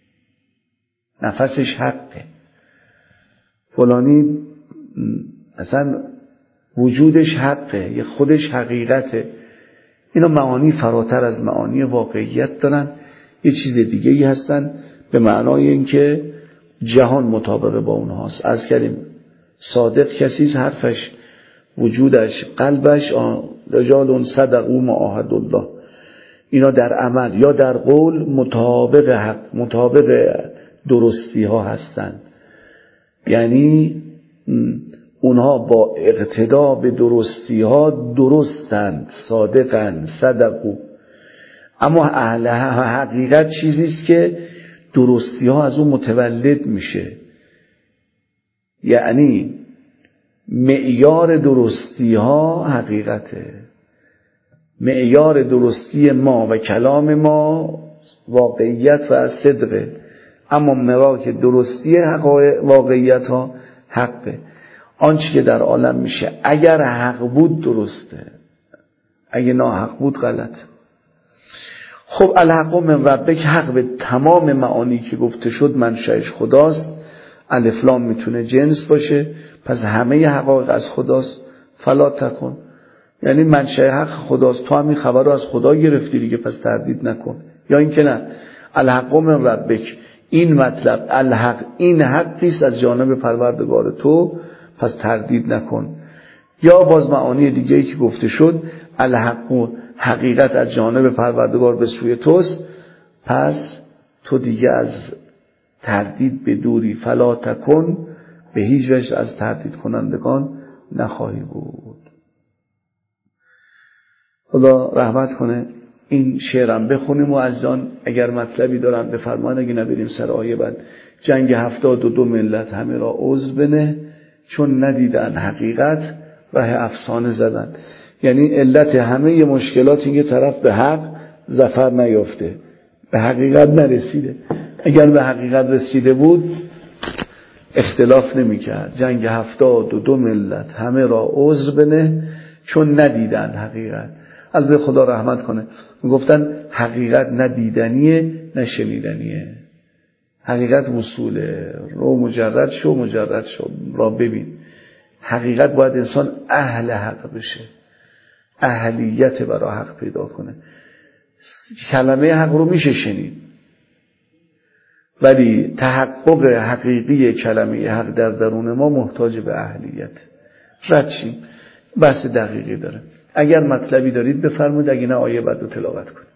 نفسش حقه. فلانی اصلا وجودش حقه، یه خودش حقیقته. اینا معانی فراتر از معانی واقعیت دارن، یه چیز دیگه ای هستن به معنای اینکه جهان مطابق با اونهاست. از کلیم صادق کسیست حرفش، وجودش، قلبش، رجال صدقوا ما عاهدوا الله. اینا در عمل یا در قول مطابق حق، مطابق درستی ها هستند. یعنی اونها با اقتدا به درستی ها درستند، صادقند، صدقو. اما اهل حقیقت چیزیست که درستی ها از اون متولد میشه. یعنی معیار درستی ها حقیقته، معیار درستی ما و کلام ما واقعیت و صدقه، اما مراک درستی واقعیت ها حقه. آنچه که در عالم میشه اگر حق بود درسته، اگه ناحق بود غلط. خب الحق من ربک، حق به تمام معانی که گفته شد منشأش خداست. الف لام میتونه جنس باشه، پس همه حقایق از خداست. فلا تکن یعنی منشأ حق خداست، تو همین خبر رو از خدا گرفتی دیگه، پس تردید نکن. یا اینکه نه، الحق من ربک، این مطلب الحق، این حقیست از جانب پروردگار تو، پس تردید نکن. یا باز معانی دیگه ای که گفته شد الحق، حقیقت از جانب پروردگار به سوی توست، پس تو دیگه از تردید به دوری. فلا تکن، به هیچ وجه از تردید کنندگان نخواهی بود. خدا رحمت کنه. این شعرم بخونیم و عزیزان اگر مطلبی دارن بفرمایید، اگه نبریم سر آیه بعد. جنگ 72 ملت همه را عذر بنه، چون ندیدن حقیقت ره افسانه زدن. یعنی علت همه مشکلات این که طرف به حق ظفر نیافته، به حقیقت نرسیده. اگر به حقیقت رسیده بود اختلاف نمی کرد. جنگ 72 ملت همه را عذر بنه، چون ندیدن حقیقت. البته خدا رحمت کنه، گفتن حقیقت ندیدنیه نشنیدنیه. حقیقت وصوله، رو مجرد شو را ببین. حقیقت باید انسان اهل حق بشه، اهلیت برای حق پیدا کنه. کلمه حق رو میشه شنید، ولی تحقق حقیقی کلمه حق در درون ما محتاج به اهلیت. رد شیم. بحث دقیقی داره. اگر مطلبی دارید بفرمایید، اگه نه آیه بعد رو تلاوت کنید.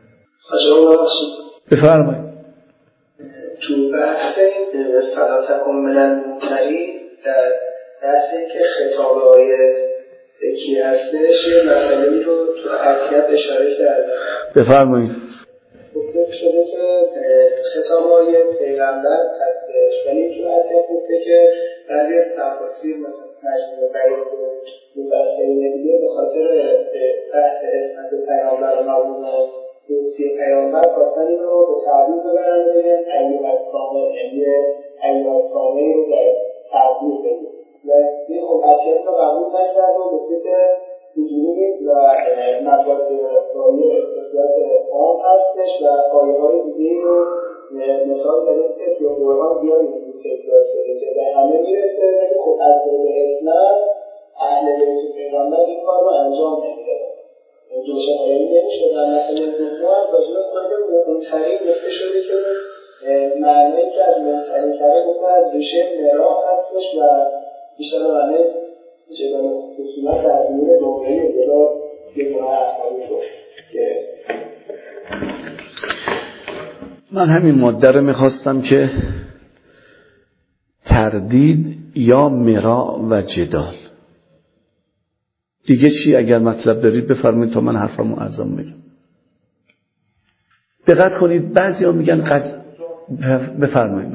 بفرمایید.
تو بحث فلا تکن من الممترین، در بحثی که خطاب آیه کی هستش یه مسئله‌ای رو تو عطیت اشاره کردن.
بفرمایید.
گفته شده که خطاب آیه پیغمبر هستش، ولی تو عطیت گفته که بعضی از تفاسیر مثلا مجموع بیان و مفسرین دیگه به خاطر بحث اسمت پیامبر و مضمون قدسی پیامبر خواستن این رو به تعبیر ببرن و بگن ایوه السامع، یعنی ایوه السامع رو در تعبیر بگن. و این خب عطیت رو قبول نکرد و گفته که اینجوری نیست و مباد آیه به صورت عام هستش و آیه های دیگه رو مثال داریم که توی قرآن زیاد اینجوری تکرار شده که به همه میرسه، ولی خب از باب اسمت اهل بیت پیغمبر این کار رو انجام نمیدادن، دوشنگری نمیشدن. مثلا دوم راجع به خود ممتری گفته شده که معنایی که از ممتری کرده گفته از ریشه مراح هستش و بیشتر معنی جدال خصوصا در امور نمره جدال یه ماه اخباری رو گرفت.
من همین ماده رو میخواستم که تردید یا مراء و جدال. دیگه چی اگر مطلب دارید بفرمایید تا من حرفمو ارزان بگم. دقت کنید بعضیا میگن بفرمایید.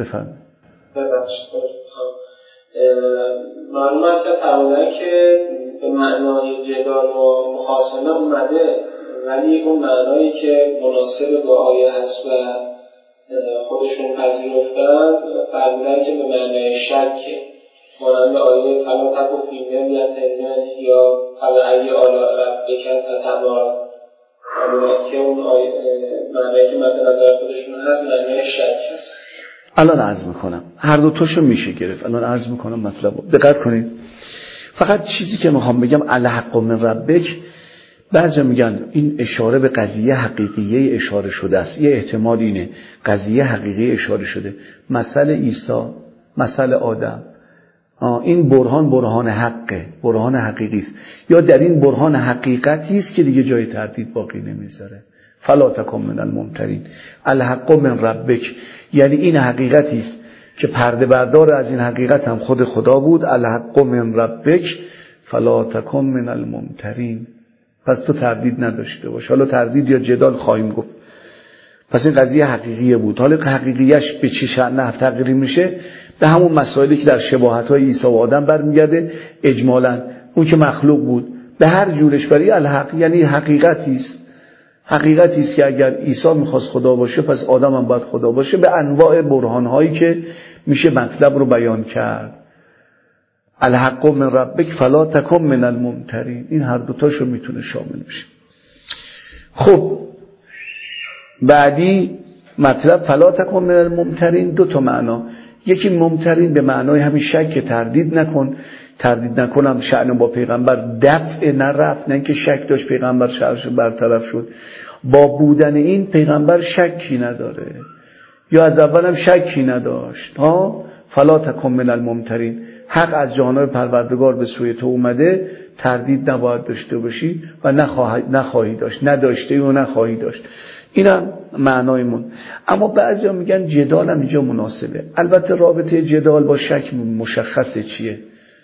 معلومات فرمودن که به معنای جدال و مخاصمه اومده، ولی اون معنایی که مناسب با آیه هست و خودشون پذیرفتن فرمودن که به معنای شک، مانند آیه فلا تکو فی مریة یا فبأی آلاء ربک تتماری، که اون معنایی که مد نظر خودشون هست معنای شک هست.
الان عرض میکنم هر دو تاشو میشه گرفت. الان عرض میکنم مطلب رو دقت کنید. فقط چیزی که میخوام بگم الحق من ربک، بعضی میگن این اشاره به قضیه حقیقیه اشاره شده است. یه احتمال اینه قضیه حقیقی اشاره شده، مثل عیسی، مثل آدم. این برهان حقه، برهان حقیقی است، یا در این برهان حقیقتی است که دیگه جای تردید باقی نمیذاره. فلا تکن من الممترین. الحق من ربک یعنی این حقیقتی است که پرده بردار از این حقیقت هم خود خدا بود. الحق من ربک فلا تکن من الممترین. پس تو تردید نداشته باش. حالا تردید یا جدال خواهیم گفت. پس این قضیه حقیقیه بود. حالا حقیقیش به چه نحو تغییر میشه؟ به همون مسائلی که در شباهت‌های عیسی و آدم برمیگرده. اجمالاً اون که مخلوق بود به هر جورش برای الحق یعنی حقیقتی است که اگر عیسی میخواست خدا باشه پس آدم هم باید خدا باشه، به انواع برهان‌هایی که میشه مطلب رو بیان کرد. الحق من ربک فلا تکن من الممترین. این هر دوتاشو میتونه شامل بشه. خب بعدی مطلب فلا تکن من الممترین دو تا معنا. یکی ممترین به معنای همین شک، تردید نکنم شأن با پیغمبر دفع نه رفع، نه که شک داشت پیغمبر شرش برطرف شد. با بودن این پیغمبر شکی نداره یا از اولم شکی نداشت. فلا تکن من الممترین. حق از جانب پروردگار به سوی تو اومده، تردید نباید داشته باشی و نخواهی داشت، نداشته و نخواهی داشت. اینم معنایمون. اما بعضیا میگن جدال هم اینجا مناسبه. البته رابطه جدال با شک مشخصه چیه.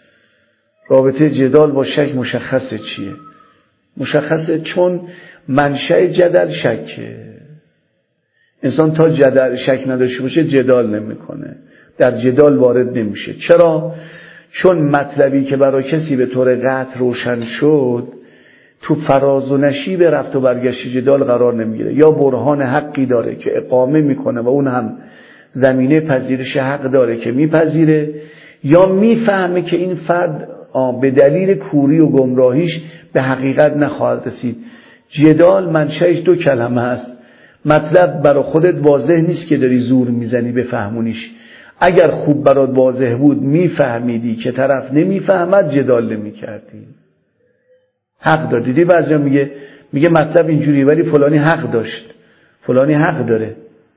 مشخصه چون منشأ جدل شکه. انسان تا جدل شک نداشته باشه جدال نمیکنه، در جدال وارد نمیشه. چرا؟ چون مطلبی که برای کسی به طور قطع روشن شد تو فراز و نشیب رفت و برگشت جدال قرار نمیگیره. یا برهان حقی داره که اقامه میکنه و اون هم زمینه پذیرش حق داره که میپذیره، یا میفهمه که این فرد به دلیل کوری و گمراهیش به حقیقت نخواهد رسید. جدال منشأش دو کلمه است. مطلب برای خودت واضح نیست که داری زور میزنی بفهمونیش. اگر خوب برات واضح بود میفهمیدی که طرف نمیفهمد جدال نمیکردی. حق داد. دیدی بعضیا میگه مطلب اینجوری ولی فلانی حق داشت، فلانی حق داره،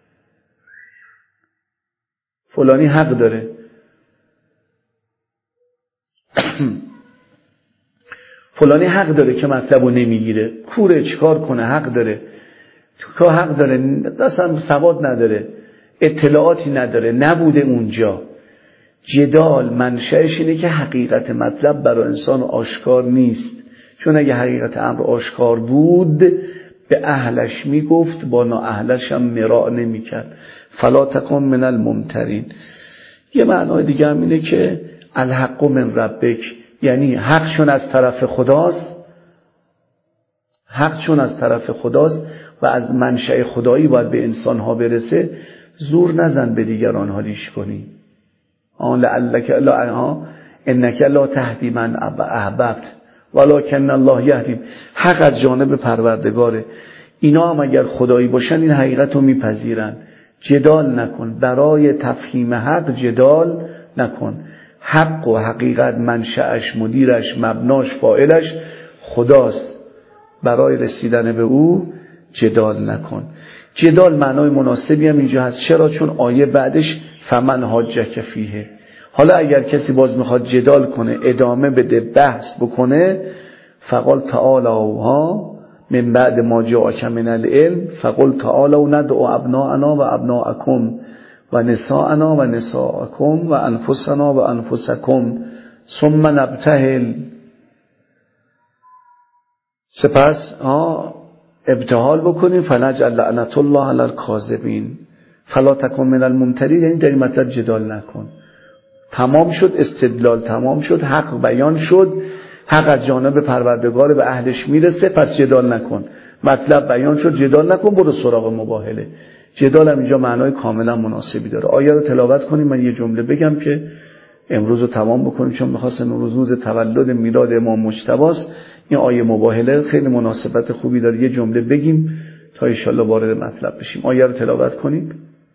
فلانی حق داره. فلانی حق داره که مطلبو نمیگیره. کوره چیکار کنه؟ حق داره. تو حق داره، اصلا سواد نداره، اطلاعاتی نداره، نبوده اونجا. جدال منشأش اینه که حقیقت مطلب برای انسان آشکار نیست. چون اگه حقیقت امر آشکار بود به اهلش میگفت، با نااهلش هم مراء نمیکرد. فلا تکن من الممترین. یه معنای دیگه هم اینه که الحق من ربک یعنی حق چون از طرف خداست و از منشأ خدایی باید به انسان ها برسه. زور نزن به دیگران حالیش کنی. لعلک انک لا تهدی من احببت ولکن الله یهدی. حق از جانب پروردگاره. اینا هم اگر خدایی باشن این حقیقت رو میپذیرن. جدال نکن برای تفهیم حق، جدال نکن. حق و حقیقت منشأش، مدیرش، مبناش، فاعلش خداست. برای رسیدن به او جدال نکن. جدال معنای مناسبی هم اینجا هست. چرا؟ چون آیه بعدش فمن حاجک فیه. حالا اگر کسی باز میخواد جدال کنه، ادامه بده، بحث بکنه، فقال تعالوا من بعد ما جاءک من العلم فقل تعالوا ندعو ابناءنا و ابناءکم و نساءنا و نساءکم و انفسنا و انفسکم ثم نبتهل. سپس ابتهال بکنیم فنجعل لعنت الله علی الکاذبین فلا تکن من الممترین. یعنی در این مطلب جدال نکن. تمام شد استدلال، تمام شد، حق بیان شد، حق از جانب پروردگار به اهلش میرسه، پس جدال نکن. مطلب بیان شد، جدال نکن، برو سراغ مباهله. جدال هم اینجا معنای کاملا مناسبی داره. آیه رو تلاوت کنیم. من یه جمله بگم که امروز رو تمام بکنیم، چون می‌خواستم امروز روز تولد میلاد امام مجتبی است. این آیه مباهله خیلی مناسبت خوبی داره. یه جمله بگیم تا ان شاءالله وارد مطلب بشیم. آیه رو تلاوت کنیم.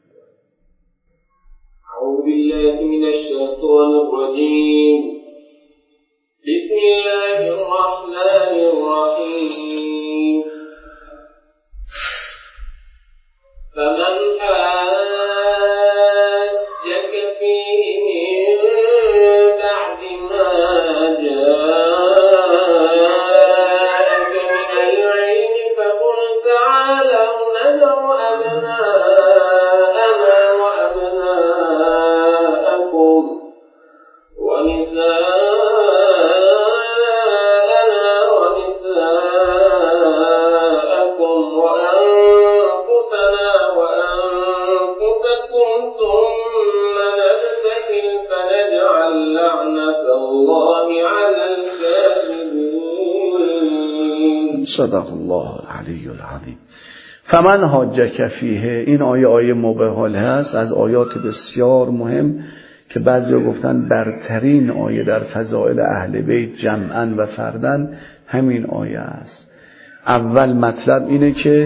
اعوذ بالله من الشیطان الرجیم. بسم الله الرحمن الرحیم. فمن حاجك فيه من بعد ما جاءك من العلم فقل تعالوا ندع أبناءنا وأبناءكم ونساءنا ونساءكم وأنفسنا وأنفسكم ثم نبتهل فنجعل لعنة الله على الكاذبين.
صدق الله العلی العظیم. فمن حاجک فیه، این آیه مباهله هست، از آیات بسیار مهم که بعضیا گفتن برترین آیه در فضائل اهل بیت جمعاً و فرداً همین آیه است. اول مطلب اینه که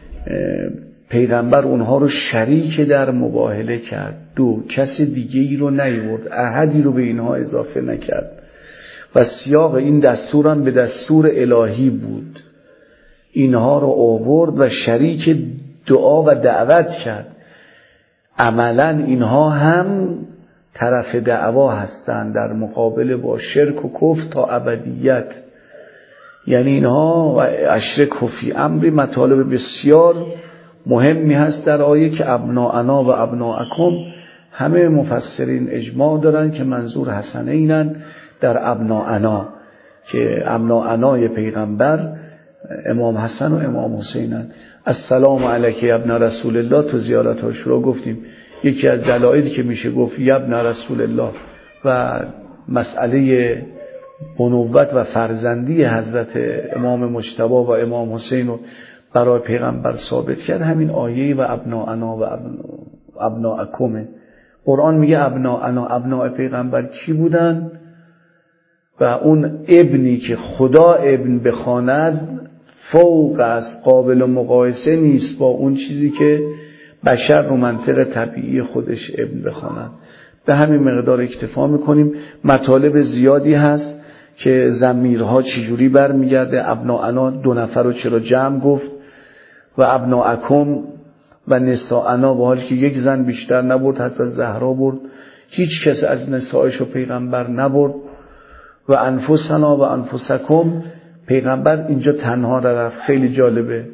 پیغمبر اونها رو شریک در مباهله کرد. دو، کسی دیگه‌ای رو نیورد، احدی رو به اینها اضافه نکرد و سیاق این دستور هم به دستور الهی بود. اینها رو آورد و شریک دعا و دعوت کرد. عملاً اینها هم طرف دعوا هستند در مقابله با شرک و کفر تا ابدیت. یعنی اینها اشرک فی امری، مطالب بسیار مهمی هست در آیه که ابناءنا و ابناءکم. همه مفسرین اجماع دارن که منظور حسنینن در ابناءنا، که ابناءنای پیغمبر امام حسن و امام حسینن. السلام علیک ابن رسول الله تو زیارت عاشورا گفتیم یکی از دلایلی که میشه گفت ابن رسول الله و مسئله بنوت و فرزندی حضرت امام مجتبی و امام حسین رو برای پیغمبر ثابت کرد همین آیه و ابناءنا و ابناءکم. قرآن میگه ابناءنا، ابناء پیغمبر کی بودن؟ و اون ابنی که خدا ابن بخواند فوق است، قابل مقایسه نیست با اون چیزی که بشر رو منطق طبیعی خودش ابن بخواند. به همین مقدار اکتفا میکنیم. مطالب زیادی هست که ضمیرها چجوری برمیگرده. ابناءنا 2 نفر رو چرا جمع گفت و ابناءکم و نساءنا، با حالی که یک زن بیشتر نبرد، حتی زهرا برد، هیچ کس از نسائش رو پیغمبر نبرد. و انفسنا و انفسکم، پیغمبر اینجا تنها رفت. خیلی جالبه.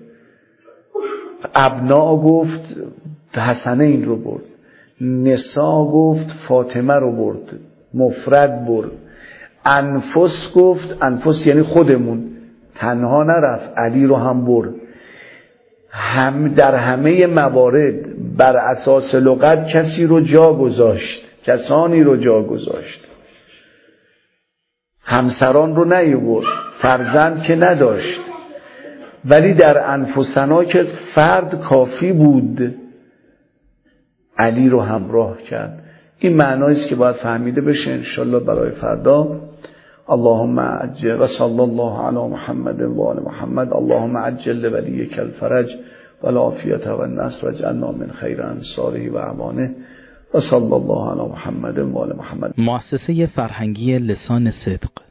ابنا گفت حسنین رو برد، نسا گفت فاطمه رو برد، مفرد برد. انفس گفت، انفس یعنی خودمون، تنها نرفت، علی رو هم برد. هم در همه موارد بر اساس لغت کسی رو جا گذاشت، کسانی رو جا گذاشت. همسران رو نیاورد، فرزند که نداشت، ولی در انفسنا که فرد کافی بود علی رو همراه کرد. این معنایی است که باید فهمیده بشه انشالله برای فردا. اللهم عجل و صلی الله علی محمد و آل محمد. اللهم عجل ولیک الفرج و العافیت و النصر واجعلنا من خیر انصاره و اعوانه و صلی الله علی محمد و آل محمد.
مؤسسه فرهنگی لسان صدق